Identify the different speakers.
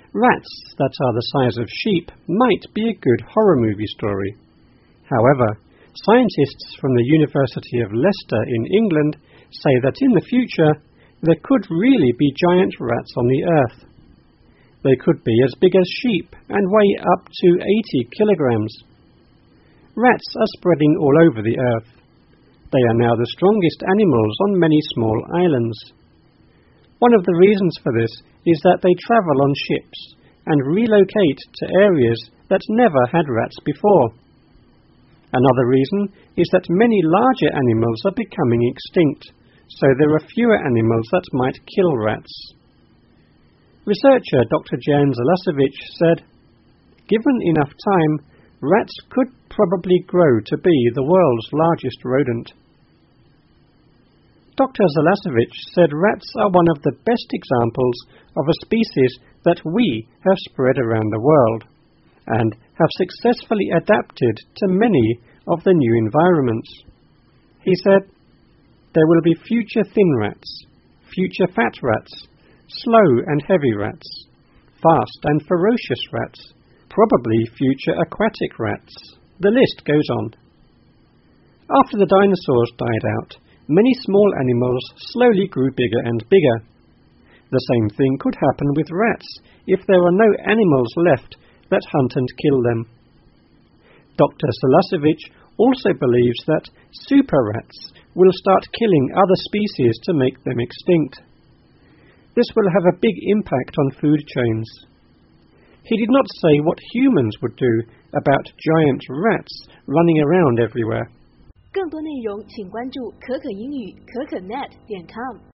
Speaker 1: Rats that are the size of sheep might be a good horror movie story. However, scientists from the University of Leicester in England say that in the future there could really be giant rats on the Earth. They could be as big as sheep and weigh up to 80 kilograms. Rats are spreading all over the Earth. They are now the strongest animals on many small islands. One of the reasons for this is that they travel on ships and relocate to areas that never had rats before. Another reason is that many larger animals are becoming extinct, so there are fewer animals that might kill rats. Researcher Dr. Jan Zalasiewicz said, "Given enough time, rats could probably grow to be the world's largest rodent." Dr. Zalasiewicz said rats are one of the best examples of a species that we have spread around the world, and have successfully adapted to many of the new environments. He said, "There will be future thin rats, future fat rats, slow and heavy rats, fast and ferocious rats, probably future aquatic rats. The list goes on." After the dinosaurs died out, many small animals slowly grew bigger and bigger. The same thing could happen with rats if there are no animals left that hunt and kill them. Dr. Zalasiewicz also believes that super rats will start killing other species to make them extinct. This will have a big impact on food chains. He did not say what humans would do about giant rats running around everywhere.
Speaker 2: 更多内容请关注可可英语可可net.com。